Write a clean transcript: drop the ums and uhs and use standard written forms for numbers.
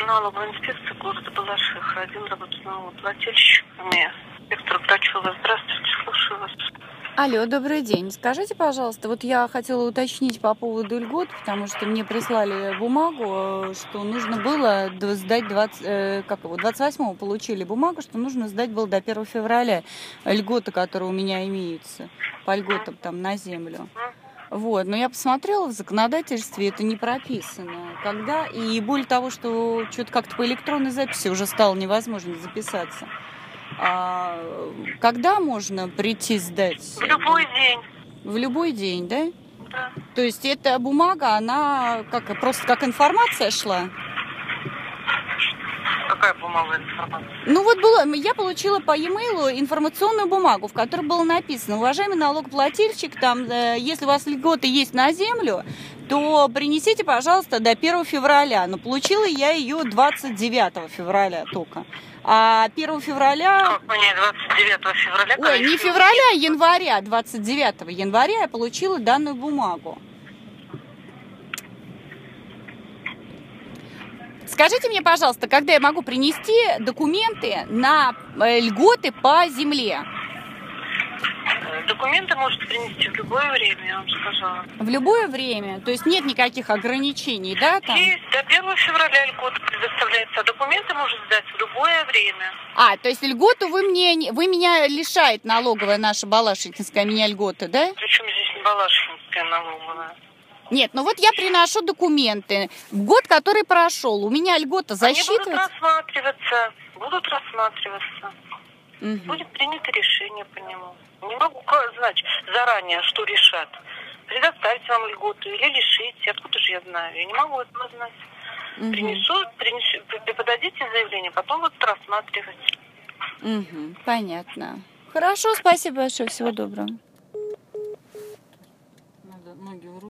Налоговая инспекция города Балашиха. Один работает налогоплательщиками. Инспектор Грачева. Здравствуйте, слушаю вас. Алло, добрый день. Скажите, пожалуйста, вот я хотела уточнить по поводу льгот, потому что мне прислали бумагу, что нужно было сдать 28-го получили бумагу, что нужно сдать было до 1 февраля льготы, которые у меня имеются, по льготам там на землю. Вот, но я посмотрела в законодательстве, это не прописано. Когда, и более того, что что-то как-то по электронной записи уже стало невозможно записаться. Когда можно прийти сдать? В любой день. В любой день, да? Да. То есть эта бумага, она просто как информация шла? Какая бумага информация? Ну вот я получила по e-mail информационную бумагу, в которой было написано: уважаемый налогоплательщик, там, если у вас льготы есть на землю, то принесите, пожалуйста, до 1 февраля. Но получила я ее 29 февраля только. А 1 февраля... Как понять, 29 февраля? Ой, не февраля, а января. 29 января я получила данную бумагу. Скажите мне, пожалуйста, когда я могу принести документы на льготы по земле? Документы можете принести в любое время, я вам сказала. В любое время? То есть нет никаких ограничений, да? Там? Есть, до 1 февраля льгота предоставляется, а документы можно сдать в любое время. То есть льготу вы меня лишает налоговая наша Балашихинская, меня льготы, да? Причем здесь не Балашихинская налоговая? Нет, ну вот я приношу документы. В год, который прошел, у меня льгота засчитывается? Они будут рассматриваться. Угу. Будет принято решение по нему. Не могу знать заранее, что решат. Предоставить вам льготу или лишить. Откуда же я знаю? Я не могу этого знать. Угу. Подадите заявление, потом будут рассматривать. Угу, понятно. Хорошо, спасибо большое, всего доброго.